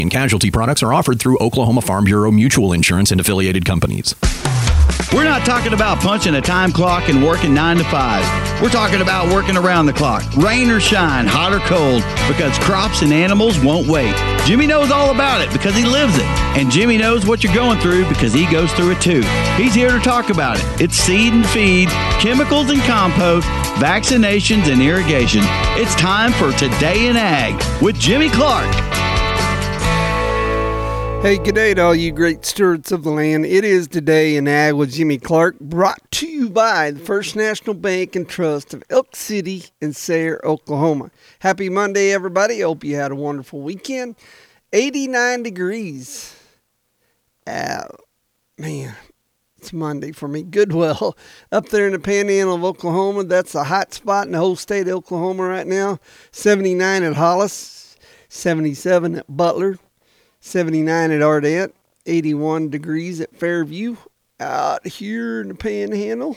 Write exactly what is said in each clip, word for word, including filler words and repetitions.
And casualty products are offered through Oklahoma Farm Bureau Mutual Insurance and affiliated companies. We're not talking about punching a time clock and working nine to five. We're talking about working around the clock, rain or shine, hot or cold, because crops and animals won't wait. Jimmy knows all about it because he lives it. And Jimmy knows what you're going through because he goes through it too. He's here to talk about it. It's seed and feed, chemicals and compost, vaccinations and irrigation. It's time for Today in Ag with Jimmy Clark. Hey, good day to all you great stewards of the land. It is Today in Ag with Jimmy Clark, brought to you by the First National Bank and Trust of Elk City and Sayre, Oklahoma. Happy Monday, everybody. Hope you had a wonderful weekend. eighty-nine degrees. Uh, man, it's Monday for me. Goodwell, up there in the panhandle of Oklahoma. That's a hot spot in the whole state of Oklahoma right now. seventy-nine at Hollis, seventy-seven at Butler, seventy-nine at Ardent, eighty-one degrees at Fairview. Out here in the panhandle,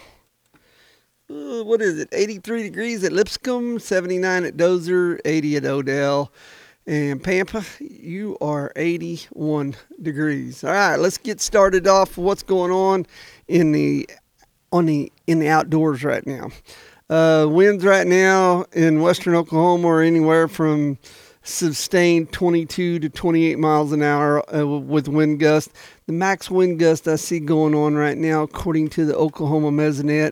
uh, what is it, eighty-three degrees at Lipscomb, seventy-nine at Dozer, eighty at Odell. And Pampa, you are eighty-one degrees. All right, let's get started off with what's going on in the on the in the outdoors right now. Uh, winds right now in western Oklahoma are anywhere from sustained twenty-two to twenty-eight miles an hour uh, with wind gust. The max wind gust I see going on right now, according to the Oklahoma Mesonet,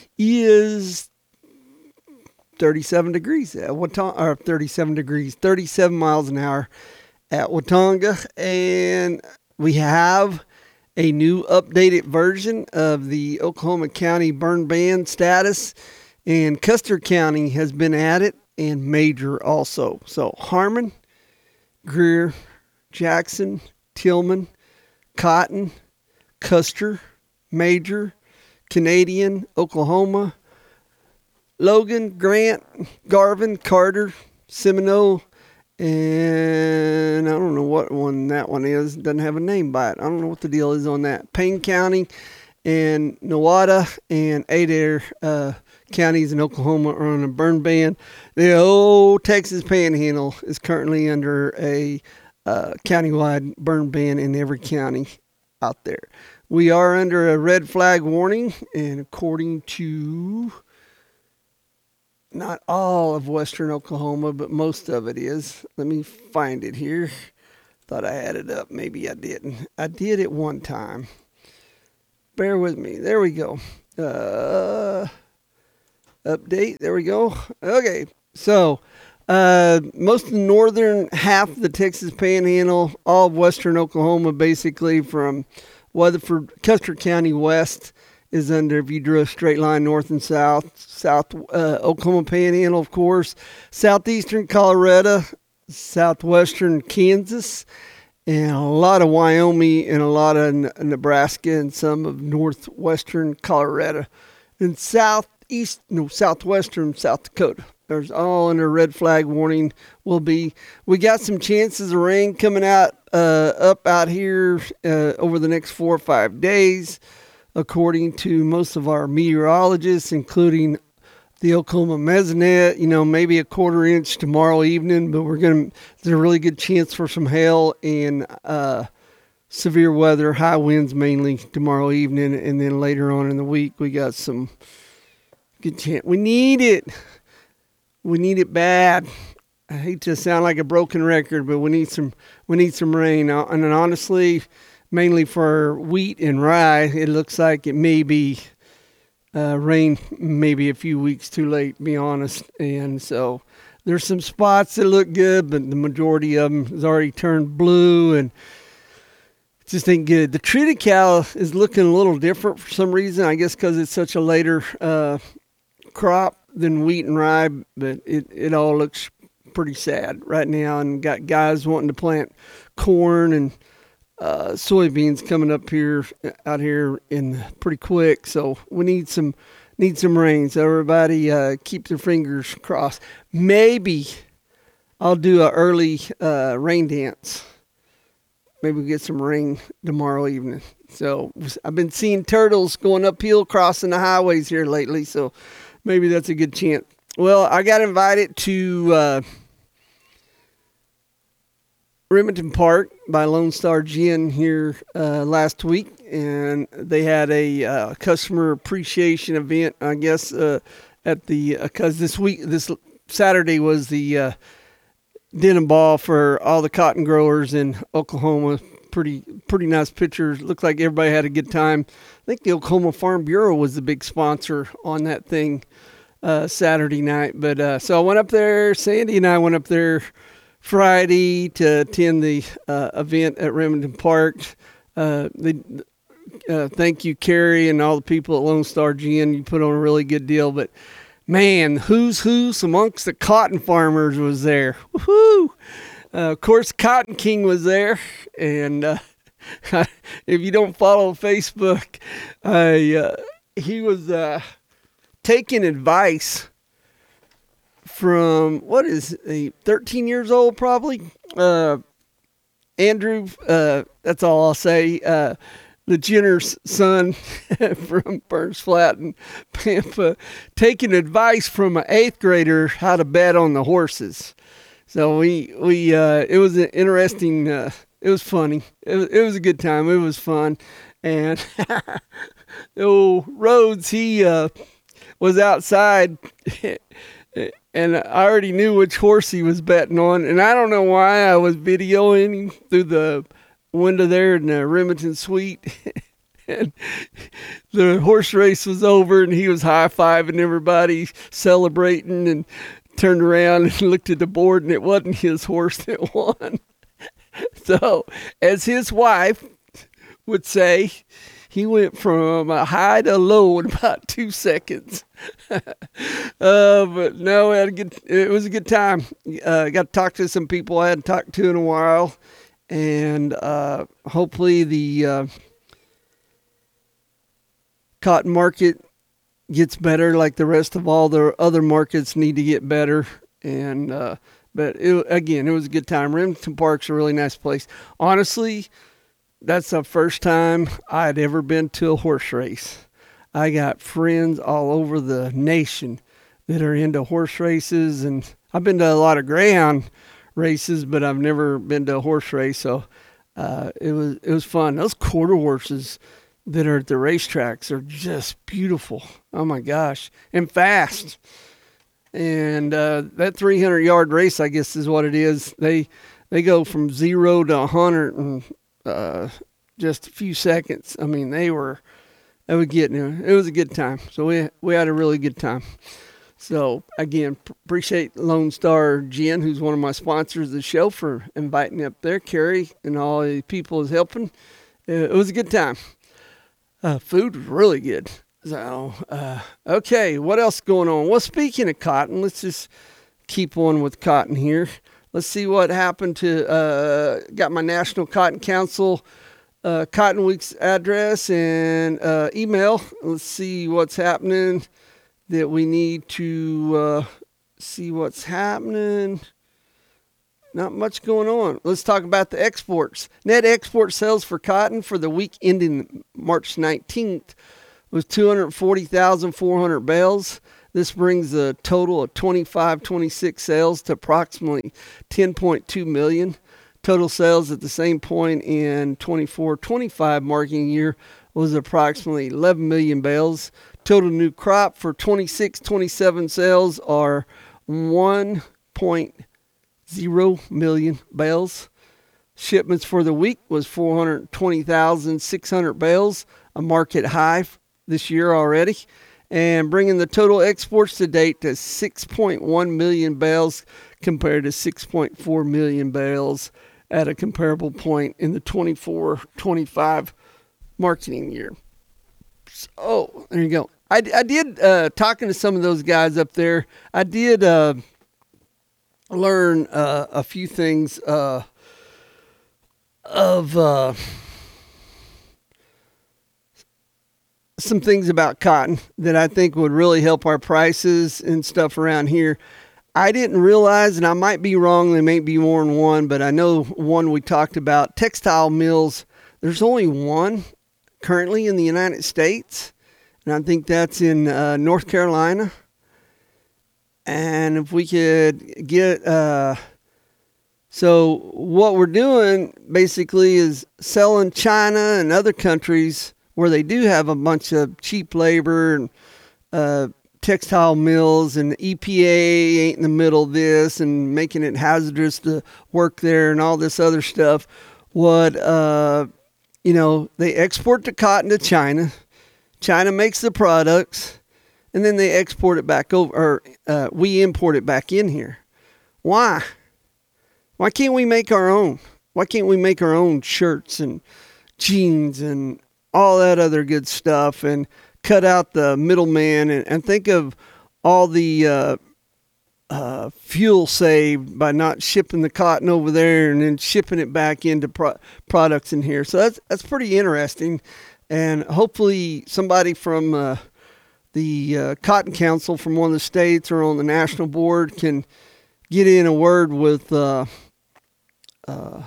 is thirty-seven degrees at Watonga, or thirty-seven degrees, thirty-seven miles an hour at Watonga. And we have a new updated version of the Oklahoma County burn ban status, and Custer County has been added, and Major also. So Harmon, Greer, Jackson, Tillman, Cotton, Custer, Major, Canadian, Oklahoma, Logan, Grant, Garvin, Carter, Seminole, and I don't know what one that one is. Doesn't have a name by it. I don't know what the deal is on that. Payne County and Nowata and Adair uh, counties in Oklahoma are on a burn ban. The old Texas Panhandle is currently under a uh, countywide burn ban in every county out there. We are under a red flag warning, and according to not all of western Oklahoma, but most of it is. Let me find it here. Thought I had it up. Maybe I didn't. I did it one time. Bear with me. There we go. Uh, update. There we go. Okay. So, uh, most of the northern half of the Texas Panhandle, all of western Oklahoma, basically from Weatherford, Custer County west, is under, if you drew a straight line north and south, south uh, Oklahoma Panhandle, of course, southeastern Colorado, southwestern Kansas, and a lot of Wyoming, and a lot of Nebraska, and some of northwestern Colorado, and southeast, no, southwestern South Dakota. There's all under red flag warning. Will be. We got some chances of rain coming out uh, up out here uh, over the next four or five days, according to most of our meteorologists, including the Oklahoma Mesonet. You know, maybe a quarter inch tomorrow evening, but we're gonna. There's a really good chance for some hail and uh, severe weather, high winds mainly tomorrow evening, and then later on in the week we got some good chance. We need it. We need it bad. I hate to sound like a broken record, but we need some. We need some rain. And honestly, mainly for wheat and rye, it looks like it may be uh, rain maybe a few weeks too late, to be honest. And so there's some spots that look good, but the majority of them has already turned blue, and it just ain't good. The triticale is looking a little different for some reason, I guess because it's such a later uh, crop than wheat and rye, but it, it all looks pretty sad right now, and got guys wanting to plant corn and uh, soybeans coming up here out here in pretty quick. So we need some need some rain. So everybody uh, keep their fingers crossed. Maybe I'll do an early uh, rain dance. Maybe we'll get some rain tomorrow evening. So I've been seeing turtles going uphill crossing the highways here lately, so maybe that's a good chance. Well, I got invited to uh, Remington Park by Lone Star Gin here uh, last week, and they had a uh, customer appreciation event, I guess, uh, at the because uh, this week, this Saturday was the uh, denim ball for all the cotton growers in Oklahoma. Pretty, pretty nice pictures. Looked like everybody had a good time. I think the Oklahoma Farm Bureau was the big sponsor on that thing uh, Saturday night. But uh, so I went up there. Sandy and I went up there Friday to attend the uh, event at Remington Park. Uh, they, uh, thank you, Carrie, and all the people at Lone Star Gin. You put on a really good deal. But, man, who's who's amongst the cotton farmers was there. Woohoo! Uh, of course, Cotton King was there. And uh, if you don't follow Facebook, I, uh, he was uh, taking advice from, what is he, thirteen years old probably? Uh, Andrew, uh, that's all I'll say. Uh, the Jenner's son from Burns Flat and Pampa, taking advice from an eighth grader how to bet on the horses. So we, we uh, it was an interesting, uh, it was funny. It was, it was a good time. It was fun. And old Rhodes, he uh, was outside and I already knew which horse he was betting on. And I don't know why I was videoing him through the window there in the Remington Suite. And the horse race was over and he was high-fiving everybody, celebrating, and turned around and looked at the board and it wasn't his horse that won. So, as his wife would say, he went from a high to low in about two seconds. uh, but no, we had a good, it was a good time. Uh, got to talk to some people I hadn't talked to in a while. And uh, hopefully the uh, cotton market gets better like the rest of all the other markets need to get better. And uh, but it, again, it was a good time. Remington Park's a really nice place. Honestly, that's the first time I'd ever been to a horse race. I got friends all over the nation that are into horse races, and I've been to a lot of greyhound races, but I've never been to a horse race. So uh, it was it was fun. Those quarter horses that are at the racetracks are just beautiful. Oh my gosh, and fast. And uh, that three hundred yard race, I guess, is what it is. They they go from zero to one hundred and uh, just a few seconds. I mean, they were they were getting it. It was a good time. So we we had a really good time. So again, p- appreciate Lone Star Gin, who's one of my sponsors of the show, for inviting me up there. Carrie and all the people is helping. Uh, it was a good time. Uh, food was really good. So, uh, okay, what else going on? Well, speaking of cotton, let's just keep on with cotton here. Let's see what happened to, uh, got my National Cotton Council uh, Cotton Week's address and uh, email. Let's see what's happening that we need to uh, see what's happening. Not much going on. Let's talk about the exports. Net export sales for cotton for the week ending March nineteenth was two hundred forty thousand four hundred bales. This brings the total of twenty-five twenty-six sales to approximately ten point two million. Total sales at the same point in twenty-four twenty-five marketing year was approximately eleven million bales. Total new crop for twenty-six twenty-seven sales are one point zero million bales. Shipments for the week was four hundred twenty thousand six hundred bales, a market high this year already, and bringing the total exports to date to six point one million bales compared to six point four million bales at a comparable point in the twenty-four twenty-five marketing year. So there you go. I, I did, uh, talking to some of those guys up there, I did uh, learn uh, a few things uh, of uh, some things about cotton that I think would really help our prices and stuff around here. I didn't realize, and I might be wrong, there may be more than one, but I know one we talked about, textile mills. There's only one currently in the United States, and I think that's in uh, North Carolina. And if we could get uh, So what we're doing basically is selling China and other countries where they do have a bunch of cheap labor and uh, textile mills, and the E P A ain't in the middle of this and making it hazardous to work there and all this other stuff. What, uh, you know, they export the cotton to China. China makes the products, and then they export it back over, or uh, we import it back in here. Why? Why can't we make our own? Why can't we make our own shirts and jeans and all that other good stuff, and cut out the middleman, and, and think of all the uh, uh, fuel saved by not shipping the cotton over there and then shipping it back into pro- products in here. So that's that's pretty interesting, and hopefully somebody from uh, the uh, Cotton Council from one of the states or on the national board can get in a word with uh, uh,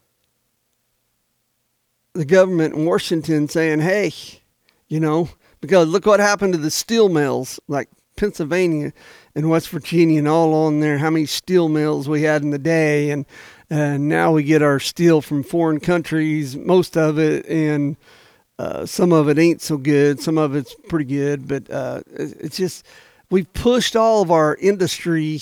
the government in Washington saying, hey, you know, because look what happened to the steel mills, like Pennsylvania and West Virginia and all on there, how many steel mills we had in the day. And, and now we get our steel from foreign countries, most of it, and uh, some of it ain't so good. Some of it's pretty good, but uh, it's just, we've pushed all of our industry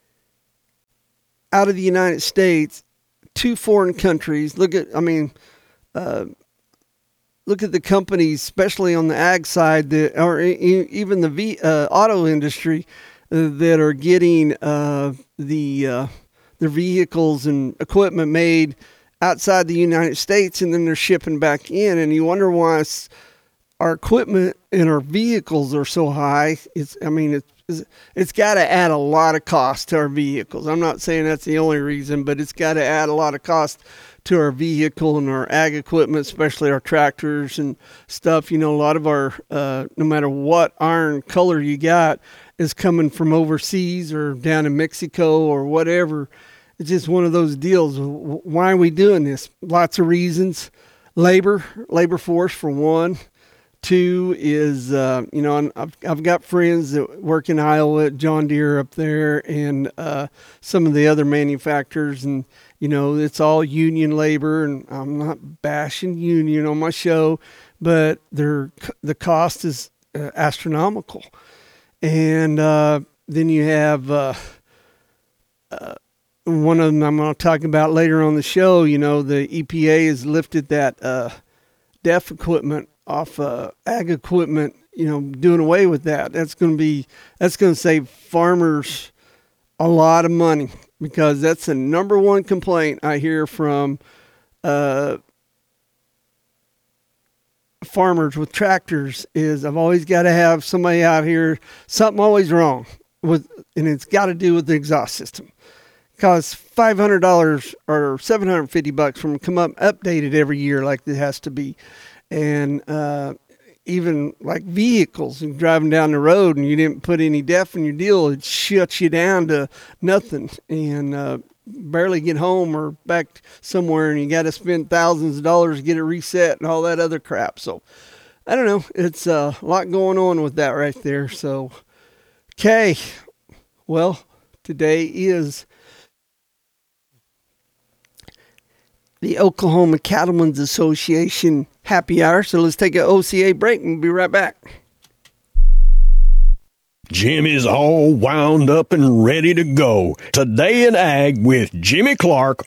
out of the United States to foreign countries. Look at, I mean, uh, look at the companies, especially on the ag side, that, or e- even the v, uh, auto industry, uh, that are getting uh, the uh, their vehicles and equipment made outside the United States, and then they're shipping back in. And you wonder why our equipment and our vehicles are so high. It's, I mean, it's it's got to add a lot of cost to our vehicles. I'm not saying that's the only reason, but it's got to add a lot of cost to our vehicle and our ag equipment, especially our tractors and stuff. You know, a lot of our, uh, no matter what iron color you got, is coming from overseas or down in Mexico or whatever. It's just one of those deals. Why are we doing this? Lots of reasons. Labor, labor force for one. Two is, uh, you know, I've, I've got friends that work in Iowa at John Deere up there, and uh, some of the other manufacturers, and, you know, it's all union labor, and I'm not bashing union on my show, but they're, the cost is uh, astronomical. And uh, then you have uh, uh, one of them I'm going to talk about later on the show. You know, the E P A has lifted that uh, deaf equipment off uh, ag equipment, you know, doing away with that. That's going to be, that's going to save farmers a lot of money, because that's the number one complaint I hear from uh, farmers with tractors is, I've always got to have somebody out here, something always wrong with, and it's got to do with the exhaust system. Costs five hundred dollars or seven hundred fifty bucks from come up updated every year, like it has to be. And uh, even like vehicles, and driving down the road and you didn't put any def in your deal, it shuts you down to nothing, and uh, barely get home or back somewhere, and you got to spend thousands of dollars to get it reset and all that other crap. So I don't know. It's uh, a lot going on with that right there. So, okay. Well, today is the Oklahoma Cattlemen's Association happy hour. So let's take an O C A break and we'll be right back. Jimmy's all wound up and ready to go. Today in Ag with Jimmy Clark.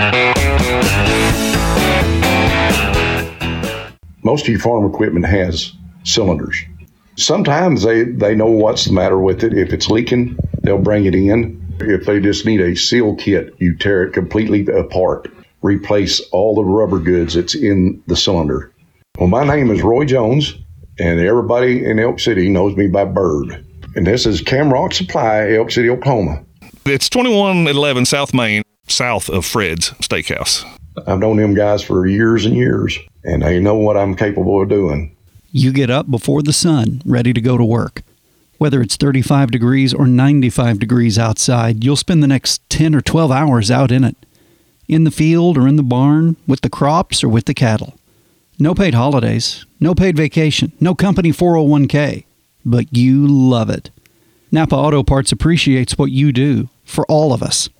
Most of your farm equipment has cylinders. Sometimes they, they know what's the matter with it. If it's leaking, they'll bring it in. If they just need a seal kit, you tear it completely apart. Replace all the rubber goods that's in the cylinder. Well, my name is Roy Jones, and everybody in Elk City knows me by Bird. And this is Camrock Supply, Elk City, Oklahoma. It's twenty-one eleven South Main, south of Fred's Steakhouse. I've known them guys for years and years, and they know what I'm capable of doing. You get up before the sun, ready to go to work. Whether it's thirty-five degrees or ninety-five degrees outside, you'll spend the next ten or twelve hours out in it. In the field or in the barn, with the crops or with the cattle. No paid holidays, no paid vacation, no company four oh one k. But you love it. Napa Auto Parts appreciates what you do for all of us.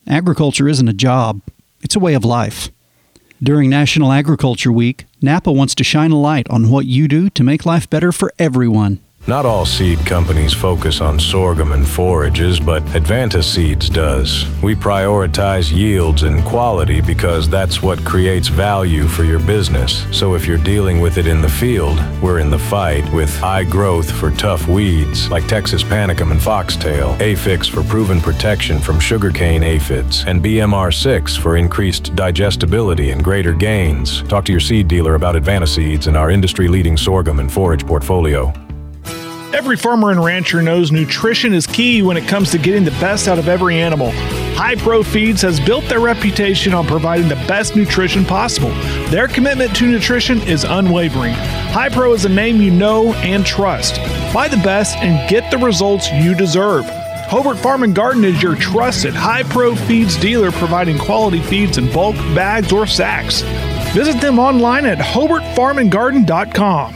Agriculture isn't a job, it's a way of life. During National Agriculture Week, Napa wants to shine a light on what you do to make life better for everyone. Not all seed companies focus on sorghum and forages, but Advanta Seeds does. We prioritize yields and quality because that's what creates value for your business. So if you're dealing with it in the field, we're in the fight with high growth for tough weeds like Texas panicum and foxtail, Afix for proven protection from sugarcane aphids, and B M R six for increased digestibility and greater gains. Talk to your seed dealer about Advanta Seeds and our industry-leading sorghum and forage portfolio. Every farmer and rancher knows nutrition is key when it comes to getting the best out of every animal. High Pro Feeds has built their reputation on providing the best nutrition possible. Their commitment to nutrition is unwavering. High Pro is a name you know and trust. Buy the best and get the results you deserve. Hobart Farm and Garden is your trusted High Pro Feeds dealer, providing quality feeds in bulk, bags, or sacks. Visit them online at hobart farm and garden dot com.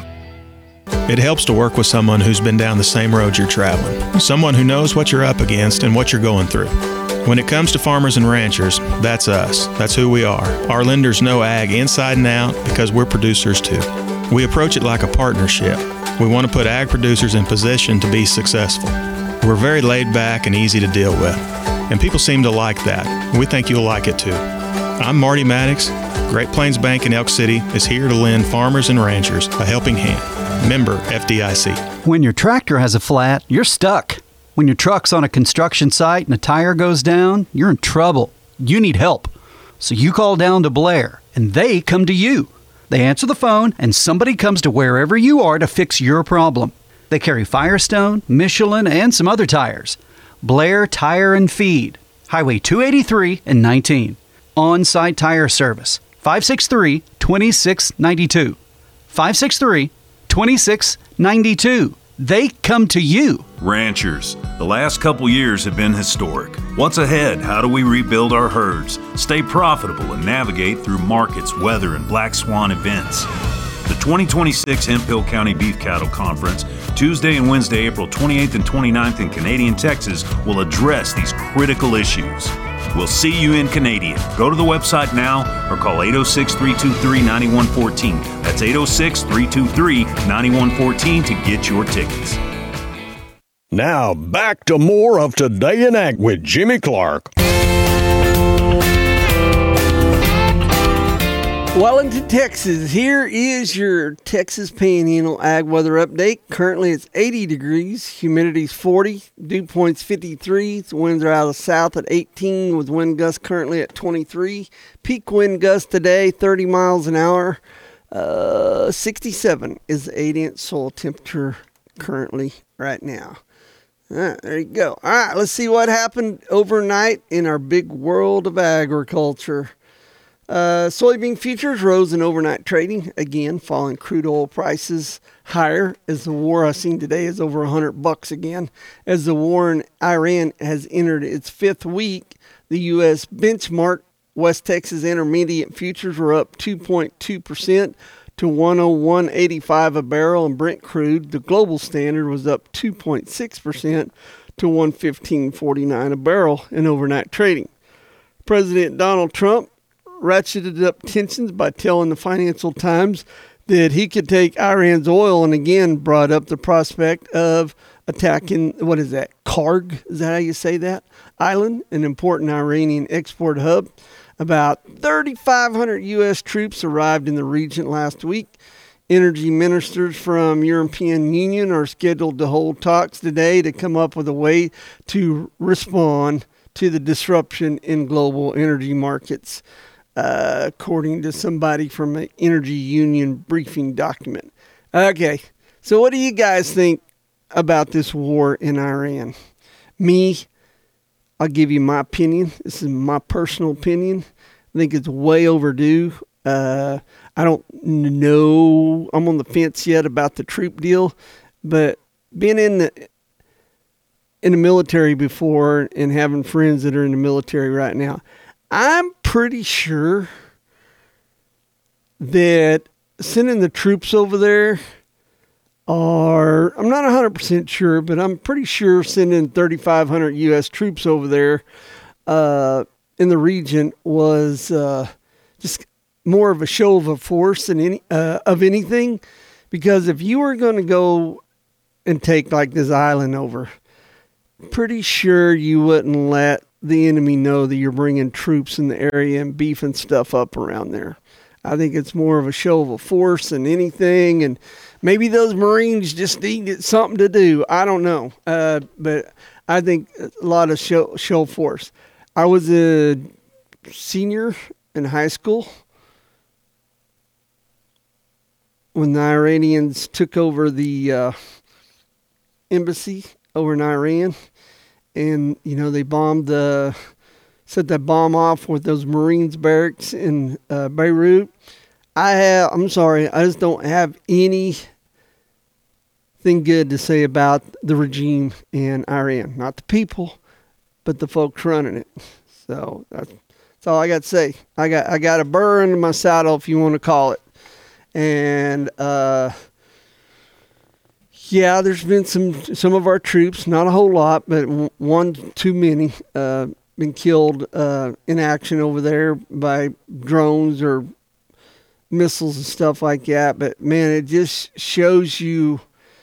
It helps to work with someone who's been down the same road you're traveling, someone who knows what you're up against and what you're going through. When it comes to farmers and ranchers, that's us. That's who we are. Our lenders know ag inside and out because we're producers too. We approach it like a partnership. We want to put ag producers in position to be successful. We're very laid back and easy to deal with, and people seem to like that. We think you'll like it too. I'm Marty Maddox. Great Plains Bank in Elk City is here to lend farmers and ranchers a helping hand. Member F D I C. When your tractor has a flat, you're stuck. When your truck's on a construction site and a tire goes down, you're in trouble. You need help. So you call down to Blair, and they come to you. They answer the phone, and somebody comes to wherever you are to fix your problem. They carry Firestone, Michelin, and some other tires. Blair Tire and Feed, Highway two eighty-three and nineteen. On-site tire service, five six three, two six nine two. five six three, two six nine two. They come to you. Ranchers, the last couple years have been historic. What's ahead? How do we rebuild our herds, stay profitable, and navigate through markets, weather, and black swan events? The twenty twenty-six Hemphill County Beef Cattle Conference, Tuesday and Wednesday, April twenty-eighth and twenty-ninth in Canadian, Texas, will address these critical issues. We'll see you in Canadian. Go to the website now or call eight oh six, three two three, nine one one four. That's eight oh six, three two three, nine one one four to get your tickets. Now back to more of Today in Ag with Jimmy Clark. Wellington, Texas. Here is your Texas Panhandle Ag weather update. Currently it's eighty degrees, humidity's forty, dew point's fifty-three. The winds are out of the south at eighteen with wind gusts currently at twenty-three. Peak wind gust today, thirty miles an hour. Uh, sixty-seven is the eight-inch soil temperature currently right now. All right, there you go. All right, let's see what happened overnight in our big world of agriculture. Uh, soybean futures rose in overnight trading, again, falling crude oil prices higher as the war I've seen today is over one hundred bucks again. As the war in Iran has entered its fifth week, the U S benchmark West Texas Intermediate futures were up two point two percent to one oh one eighty-five a barrel, and Brent crude, the global standard, was up two point six percent to one fifteen forty-nine a barrel in overnight trading. President Donald Trump ratcheted up tensions by telling the Financial Times that he could take Iran's oil, and again brought up the prospect of attacking, what is that, Karg? Is that how you say that? Island, an important Iranian export hub. About thirty-five hundred U S troops arrived in the region last week. Energy ministers from European Union are scheduled to hold talks today to come up with a way to respond to the disruption in global energy markets. Uh, according to somebody from an Energy Union briefing document. Okay, so what do you guys think about this war in Iran? Me, I'll give you my opinion. This is my personal opinion. I think it's way overdue. Uh, I don't know. I'm on the fence yet about the troop deal, but being in the in the military before and having friends that are in the military right now, I'm pretty sure that sending the troops over there are, I'm not one hundred percent sure, but I'm pretty sure sending thirty-five hundred U S troops over there uh, in the region was uh, just more of a show of a force than any uh, of anything, because if you were going to go and take like this island over, pretty sure you wouldn't let the enemy know that you're bringing troops in the area and beefing stuff up around there. I think it's more of a show of a force than anything, and maybe those Marines just need something to do. I don't know, uh, but I think a lot of show show force. I was a senior in high school when the Iranians took over the uh, embassy over in Iran, and you know they bombed the. set that bomb off with those Marines barracks in uh, Beirut. I have, I'm sorry, I just don't have anything good to say about the regime in Iran. Not the people, but the folks running it. So that's, that's all I got to say. I got I got a burr under my saddle, if you want to call it. And uh, yeah, there's been some some of our troops, not a whole lot, but one too many. Uh, been killed uh, in action over there by drones or missiles and stuff like that. But man, it just shows you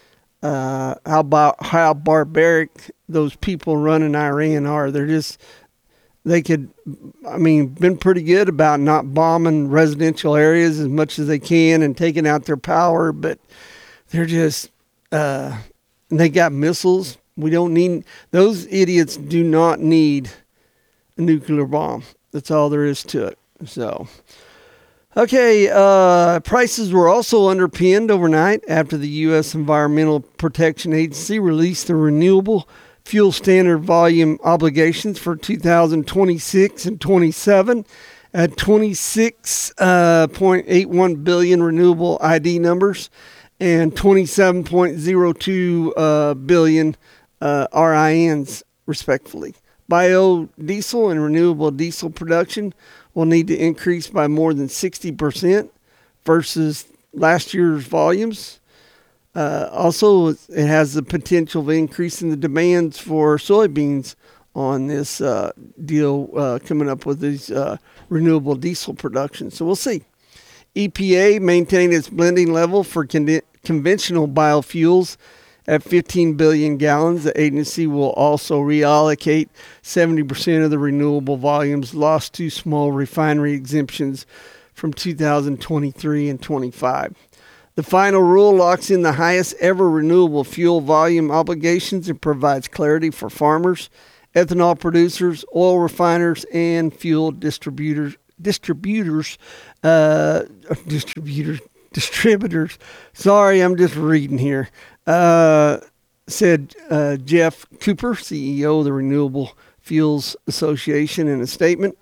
uh, how bar- how barbaric those people running Iran are. They're just, they could, I mean, been pretty good about not bombing residential areas as much as they can and taking out their power, but they're just, uh, they got missiles. We don't need, those idiots do not need a nuclear bomb. That's all there is to it. So, okay, uh, prices were also underpinned overnight after the U S Environmental Protection Agency released the renewable fuel standard volume obligations for two thousand twenty-six and twenty-seven at twenty-six point eight one billion renewable I D numbers and twenty-seven point zero two uh, billion uh, R I Ns, respectively. Biodiesel and renewable diesel production will need to increase by more than sixty percent versus last year's volumes. Uh, also, it has the potential of increasing the demands for soybeans on this uh, deal uh, coming up with these uh, renewable diesel production. So we'll see. E P A maintained its blending level for con- conventional biofuels at fifteen billion gallons. The agency will also reallocate seventy percent of the renewable volumes lost to small refinery exemptions from two thousand twenty-three and twenty-five. The final rule locks in the highest ever renewable fuel volume obligations and provides clarity for farmers, ethanol producers, oil refiners, and fuel distributors. Distributors, uh, distributors, distributors. Sorry, I'm just reading here. Uh, said uh, Jeff Cooper, C E O of the Renewable Fuels Association, in a statement.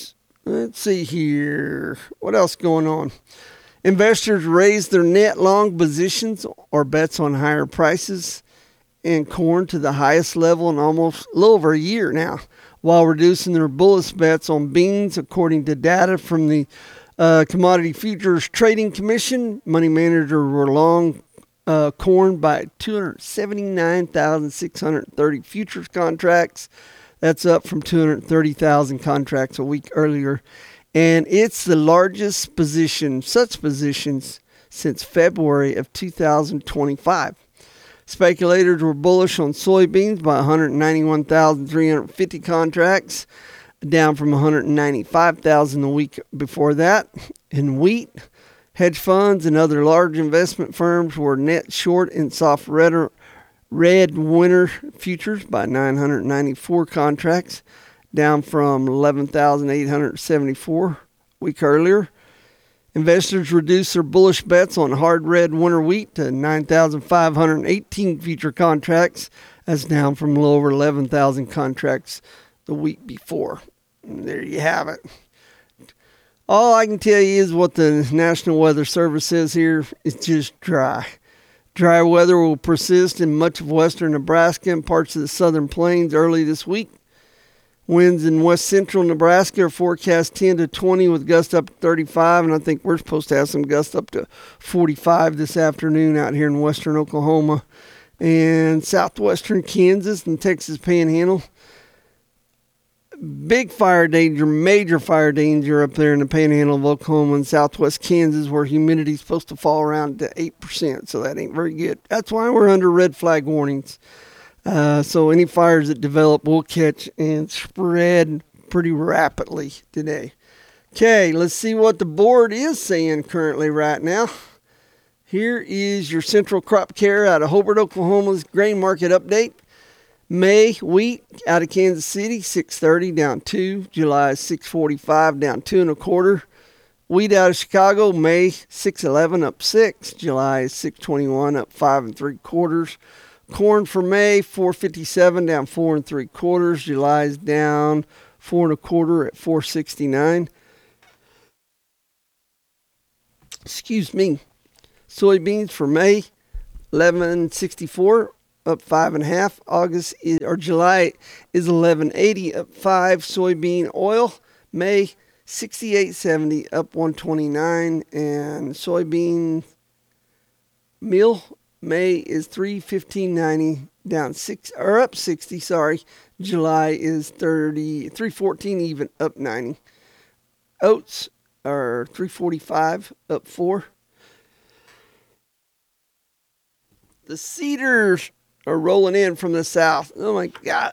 Let's see here. What else going on? Investors raised their net long positions or bets on higher prices in corn to the highest level in almost a little over a year now, while reducing their bullish bets on beans, according to data from the uh, Commodity Futures Trading Commission. Money managers were long Uh, corn by two hundred seventy-nine thousand six hundred thirty futures contracts. That's up from two hundred thirty thousand contracts a week earlier. And it's the largest position, such positions, since February of two thousand twenty-five. Speculators were bullish on soybeans by one hundred ninety-one thousand three hundred fifty contracts, down from one hundred ninety-five thousand the week before that. In wheat, hedge funds and other large investment firms were net short in soft red, red winter futures by nine hundred ninety-four contracts, down from eleven thousand eight hundred seventy-four a week earlier. Investors reduced their bullish bets on hard red winter wheat to nine thousand five hundred eighteen future contracts. That's down from a little over eleven thousand contracts the week before. And there you have it. All I can tell you is what the National Weather Service says here. It's just dry. Dry weather will persist in much of western Nebraska and parts of the southern plains early this week. Winds in west central Nebraska are forecast ten to twenty with gusts up to thirty-five, and I think we're supposed to have some gusts up to forty-five this afternoon out here in western Oklahoma and southwestern Kansas and Texas Panhandle. big fire danger, major fire danger up there in the panhandle of Oklahoma and southwest Kansas, where humidity is supposed to fall around to eight percent, so that ain't very good. That's why we're under red flag warnings. Uh, so any fires that develop will catch and spread pretty rapidly today. Okay, let's see what the board is saying currently right now. Here is your Central Crop Care out of Hobart, Oklahoma's grain market update. May wheat out of Kansas City, six thirty down two. July six forty-five down two and a quarter. Wheat out of Chicago, May six eleven up six. July six twenty-one up five and three quarters. Corn for May four fifty-seven down four and three quarters. July is down four and a quarter at four sixty-nine. Excuse me. Soybeans for May eleven sixty-four up five and a half. August is, or July is eleven eighty up five. Soybean oil May sixty-eight seventy up one twenty-nine, and soybean meal May is three fifteen ninety down six or up sixty. Sorry, July is thirty three fourteen even up ninety. Oats are three forty-five up four. The cedars are rolling in from the south. Oh my God.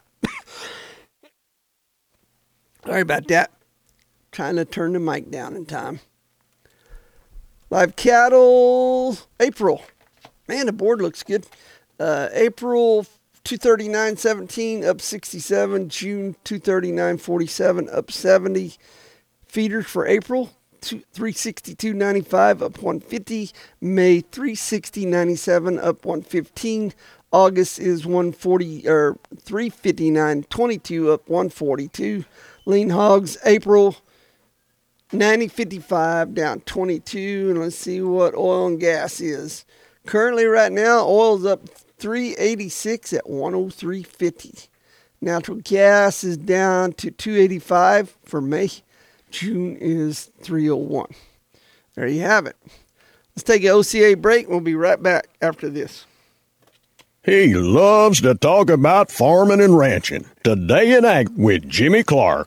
Sorry about that. Trying to turn the mic down in time. Live cattle, April. Man, the board looks good. Uh, April two thirty-nine seventeen up sixty-seven. June two thirty-nine forty-seven up seventy. Feeders for April three sixty-two ninety-five up one fifty. May three sixty ninety-seven up one fifteen. August is one forty or three fifty-nine twenty-two up one forty-two. Lean hogs April ninety fifty-five down twenty-two. And let's see what oil and gas is. Currently right now oil's up three eighty-six at one oh three fifty. Natural gas is down to two eighty-five for May. June is three oh one. There you have it. Let's take an O C A break. We'll be right back after this. He loves to talk about farming and ranching. Today in Ag with Jimmy Clark.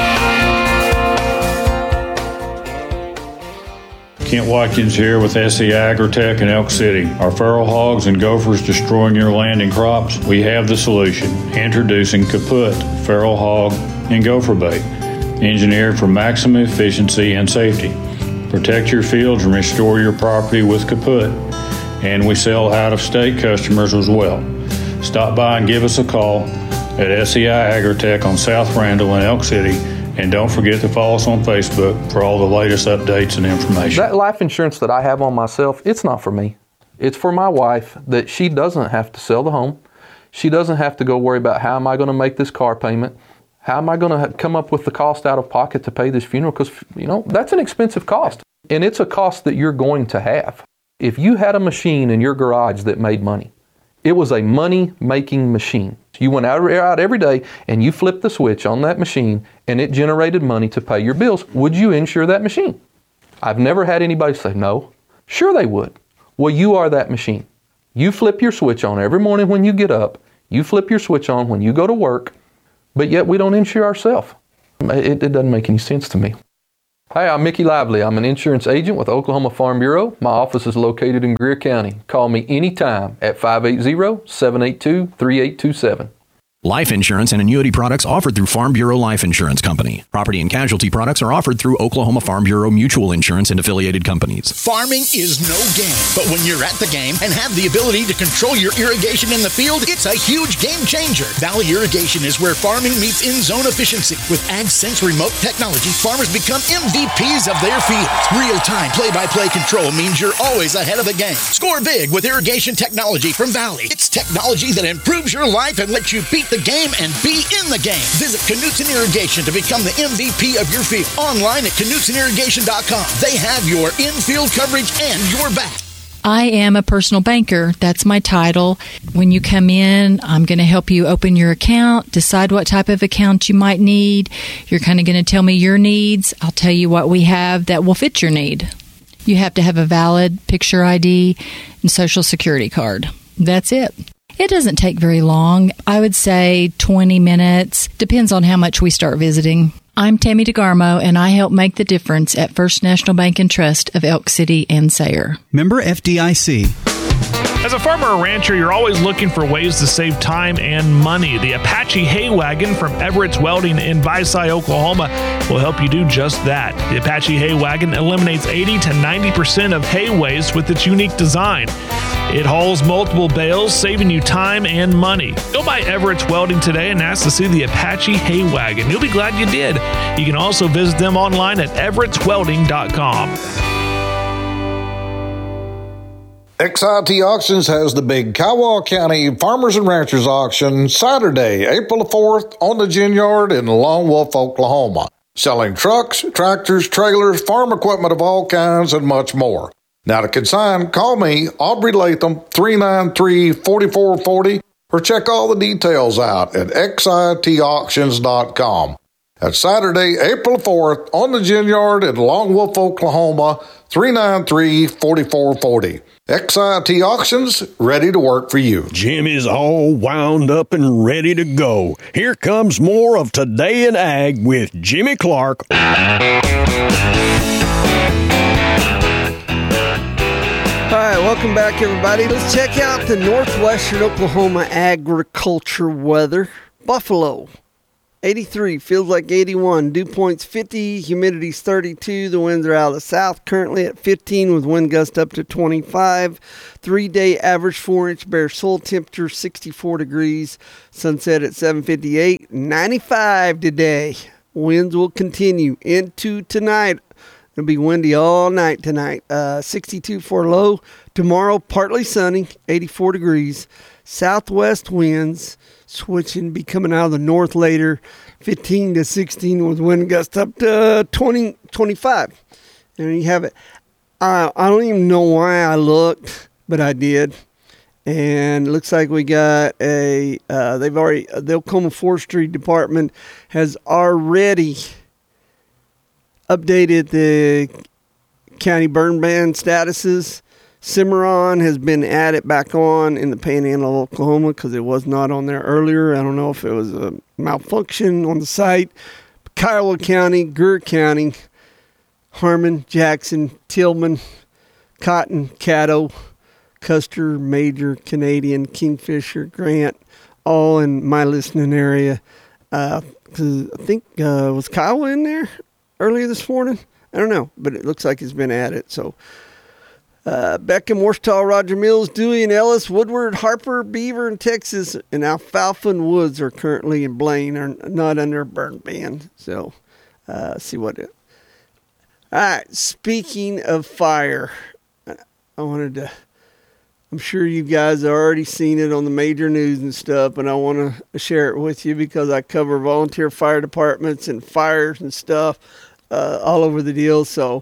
Kent Watkins here with S C Agritech in Elk City. Are feral hogs and gophers destroying your land and crops? We have the solution. Introducing Kaput Feral Hog and Gopher Bait. Engineered for maximum efficiency and safety. Protect your fields and restore your property with Kaput. And we sell out-of-state customers as well. Stop by and give us a call at S E I Agritech on South Randall in Elk City. And don't forget to follow us on Facebook for all the latest updates and information. That life insurance that I have on myself, it's not for me. It's for my wife, that she doesn't have to sell the home. She doesn't have to go worry about how am I going to make this car payment. How am I going to come up with the cost out of pocket to pay this funeral? Because, you know, that's an expensive cost. And it's a cost that you're going to have. If you had a machine in your garage that made money, it was a money-making machine. You went out, out every day and you flipped the switch on that machine and it generated money to pay your bills. Would you insure that machine? I've never had anybody say no. Sure they would. Well, you are that machine. You flip your switch on every morning when you get up. You flip your switch on when you go to work. But yet we don't insure ourselves. It, it doesn't make any sense to me. Hi, I'm Mickey Lively. I'm an insurance agent with Oklahoma Farm Bureau. My office is located in Greer County. Call me anytime at five eight zero, seven eight two, three eight two seven. Life insurance and annuity products offered through Farm Bureau Life Insurance Company. Property and casualty products are offered through Oklahoma Farm Bureau Mutual Insurance and affiliated companies. Farming is no game, but when you're at the game and have the ability to control your irrigation in the field, it's a huge game changer. Valley Irrigation is where farming meets in-zone efficiency. With AgSense remote technology, farmers become M V Ps of their fields. Real-time play-by-play control means you're always ahead of the game. Score big with irrigation technology from Valley. It's technology that improves your life and lets you beat the game and be in the game. Visit Knutson Irrigation to become the M V P of your field. Online at knutson irrigation dot com. They have your in-field coverage and your back. I am a personal banker. That's my title. When you come in, I'm going to help you open your account, decide what type of account you might need. You're kind of going to tell me your needs. I'll tell you what we have that will fit your need. You have to have a valid picture I D and social security card. That's it. It doesn't take very long. I would say twenty minutes. Depends on how much we start visiting. I'm Tammy DeGarmo, and I help make the difference at First National Bank and Trust of Elk City and Sayre. Member F D I C. As a farmer or rancher, you're always looking for ways to save time and money. The Apache Hay Wagon from Everett's Welding in Visay, Oklahoma will help you do just that. The Apache Hay Wagon eliminates eighty to ninety percent of hay waste with its unique design. It hauls multiple bales, saving you time and money. Go by Everett's Welding today and ask to see the Apache Hay Wagon. You'll be glad you did. You can also visit them online at everetts welding dot com. X I T Auctions has the big Kiowa County Farmers and Ranchers Auction Saturday, April the fourth on the Gin Yard in Lone Wolf, Oklahoma. Selling trucks, tractors, trailers, farm equipment of all kinds, and much more. Now to consign, call me, Aubrey Latham, three nine three, four four four zero, or check all the details out at X I T auctions dot com. That's Saturday, April fourth on the Gin Yard in Lone Wolf, Oklahoma, three nine three, four four four zero. X I T Auctions, ready to work for you. Jim is all wound up and ready to go. Here comes more of Today in Ag with Jimmy Clark. All right, welcome back, everybody. Let's check out the northwestern Oklahoma agriculture weather. Buffalo, eighty-three, feels like eighty-one. Dew point's fifty, humidity's thirty-two. The winds are out of the south, currently at fifteen with wind gust up to twenty-five. Three-day average four-inch bare soil temperature, sixty-four degrees. Sunset at seven fifty-eight, ninety-five today. Winds will continue into tonight. It'll be windy all night tonight. Uh, sixty-two for low. Tomorrow, partly sunny, eighty-four degrees. Southwest winds switching, be coming out of the north later, fifteen to sixteen with wind gusts up to twenty, twenty-five. And you have it. I, I don't even know why I looked, but I did. And it looks like we got a, uh, they've already, the Oklahoma Forestry Department has already updated the county burn ban statuses. Cimarron has been added back on in the Panhandle of Oklahoma because it was not on there earlier. I don't know if it was a malfunction on the site. Kiowa County, Greer County, Harmon, Jackson, Tillman, Cotton, Caddo, Custer, Major, Canadian, Kingfisher, Grant, all in my listening area. Uh, 'cause I think, uh, was Kiowa in there earlier this morning? I don't know, but it looks like it's been added. So, uh, Beckham, Warsaw, Roger Mills, Dewey and Ellis, Woodward, Harper, Beaver, and Texas, and Alfalfa and Woods are currently in Blaine, are not under a burn ban. So, uh, see what it. All right, speaking of fire, I wanted to, I'm sure you guys have already seen it on the major news and stuff, but I want to share it with you because I cover volunteer fire departments and fires and stuff uh, all over the deal. So,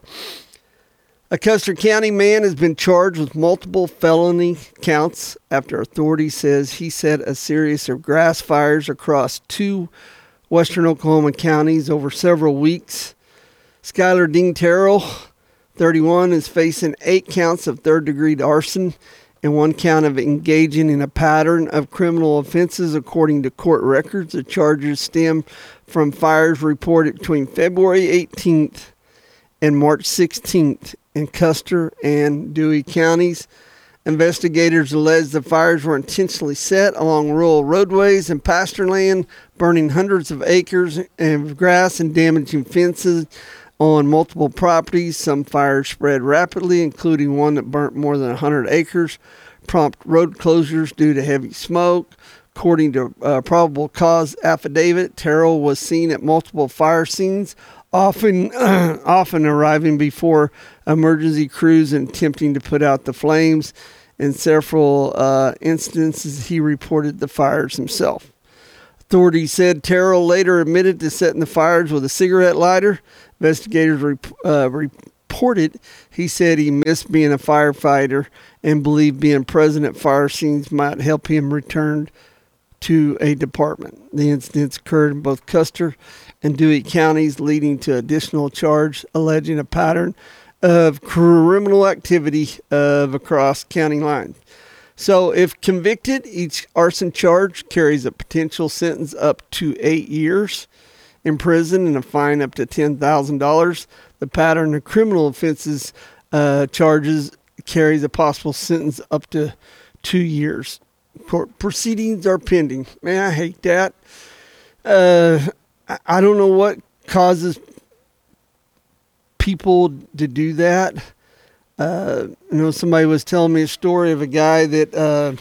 a Custer County man has been charged with multiple felony counts after authorities says he set a series of grass fires across two western Oklahoma counties over several weeks. Skylar Dean Terrell, thirty-one, is facing eight counts of third-degree arson and one count of engaging in a pattern of criminal offenses, according to court records. The charges stem from fires reported between February eighteenth and March sixteenth in Custer and Dewey counties. Investigators allege the fires were intentionally set along rural roadways and pasture land, burning hundreds of acres of grass and damaging fences on multiple properties. Some fires spread rapidly, including one that burnt more than one hundred acres, prompt road closures due to heavy smoke. According to a probable cause affidavit, Terrell was seen at multiple fire scenes, often often arriving before emergency crews and attempting to put out the flames. In several uh, instances, he reported the fires himself. Authorities said Terrell later admitted to setting the fires with a cigarette lighter. Investigators rep- uh, reported he said he missed being a firefighter and believed being present at fire scenes might help him return to a department. The incidents occurred in both Custer and Dewey counties, leading to additional charge alleging a pattern of criminal activity of across county lines. So if convicted, each arson charge carries a potential sentence up to eight years in prison and a fine up to ten thousand dollars. The pattern of criminal offenses uh, charges carries a possible sentence up to two years. Court proceedings are pending. Man, I hate that. Uh, I don't know what causes people to do that. Uh, you know, somebody was telling me a story of a guy that uh,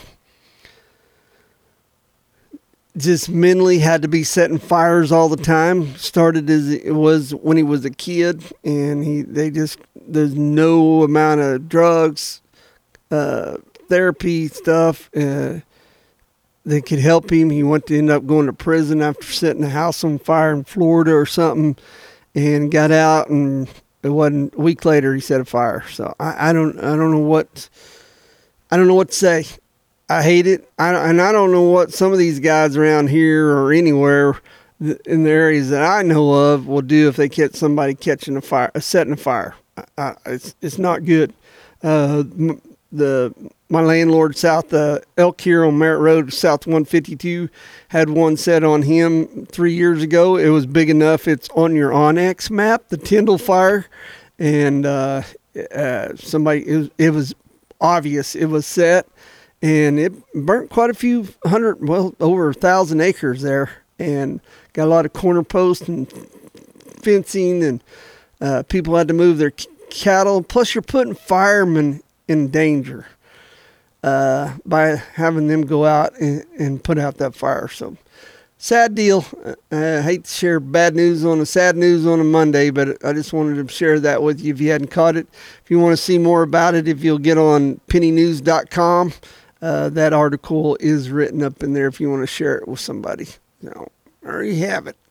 just mentally had to be setting fires all the time. Started as it was when he was a kid, and he they just there's no amount of drugs, uh, therapy stuff uh, that could help him. He went to end up going to prison after setting a house on fire in Florida or something, and got out, and it wasn't a week later he set a fire. So I, I don't I don't know what I don't know what to say. I hate it. I, and I don't know what some of these guys around here or anywhere in the areas that I know of will do if they catch somebody catching a fire, setting a fire. I, I, it's it's not good. Uh, the my landlord south uh, Elk here on Merritt Road, South one fifty-two, had one set on him three years ago. It was big enough. It's on your Onyx map, the Tyndall fire, and uh, uh, somebody it was, it was obvious it was set. And it burnt quite a few hundred, well, over a thousand acres there, and got a lot of corner posts and fencing, and uh, people had to move their c- cattle. Plus, you're putting firemen in danger uh, by having them go out and, and put out that fire. So, sad deal. Uh, I hate to share bad news on a sad news on a Monday, but I just wanted to share that with you if you hadn't caught it. If you want to see more about it, if you'll get on penny news dot com. Uh, that article is written up in there if you want to share it with somebody. No, there you have it.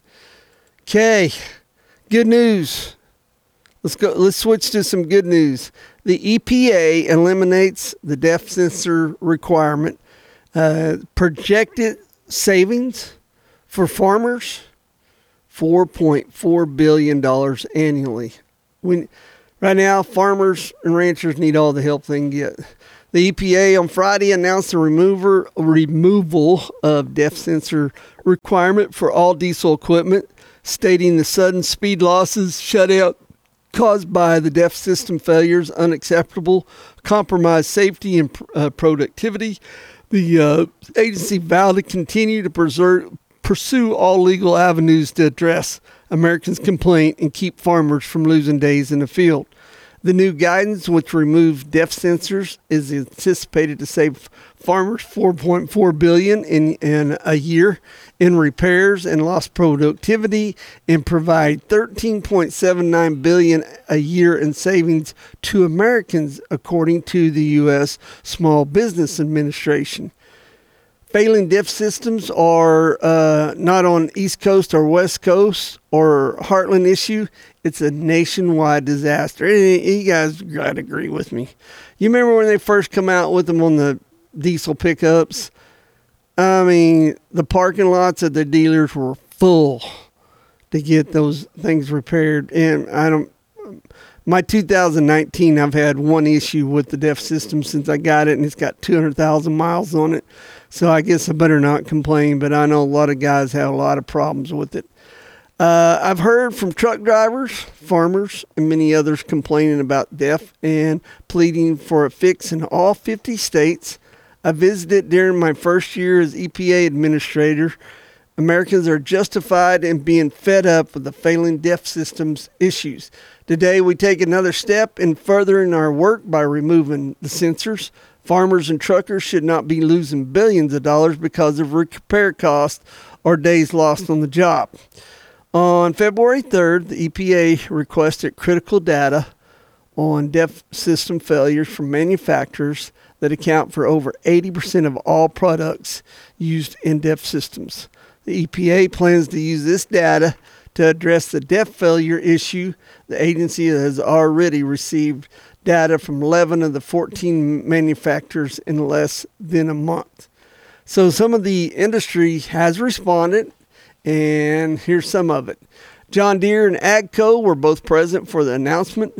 Okay, good news. Let's go. Let's switch to some good news. The E P A eliminates the depth sensor requirement. Uh, projected savings for farmers, four point four billion dollars annually. When, right now, farmers and ranchers need all the help they can get. The E P A on Friday announced the remover, removal of depth sensor requirement for all diesel equipment, stating the sudden speed losses, shutout caused by the depth system failures, unacceptable, compromised safety and uh, productivity. The uh, agency vowed to continue to preserve, pursue all legal avenues to address Americans' complaint and keep farmers from losing days in the field. The new guidance, which removes depth sensors, is anticipated to save farmers four point four billion dollars in, in a year in repairs and lost productivity, and provide thirteen point seven nine billion dollars a year in savings to Americans, according to the U S Small Business Administration. Failing depth systems are uh, not on East Coast or West Coast or Heartland issue. It's a nationwide disaster. And you guys got to agree with me. You remember when they first come out with them on the diesel pickups? I mean, the parking lots of the dealers were full to get those things repaired. And I don't, my two thousand nineteen, I've had one issue with the depth system since I got it, and it's got two hundred thousand miles on it. So I guess I better not complain, but I know a lot of guys have a lot of problems with it. Uh, I've heard from truck drivers, farmers, and many others complaining about D E F and pleading for a fix in all fifty states. I visited during my first year as E P A administrator. Americans are justified in being fed up with the failing D E F systems issues. Today, we take another step in furthering our work by removing the sensors. Farmers and truckers should not be losing billions of dollars because of repair costs or days lost on the job. On February third, the E P A requested critical data on D E F system failures from manufacturers that account for over eighty percent of all products used in D E F systems. The E P A plans to use this data to address the D E F failure issue. The agency has already received data from eleven of the fourteen manufacturers in less than a month. So some of the industry has responded, and here's some of it. John Deere and AGCO were both present for the announcement.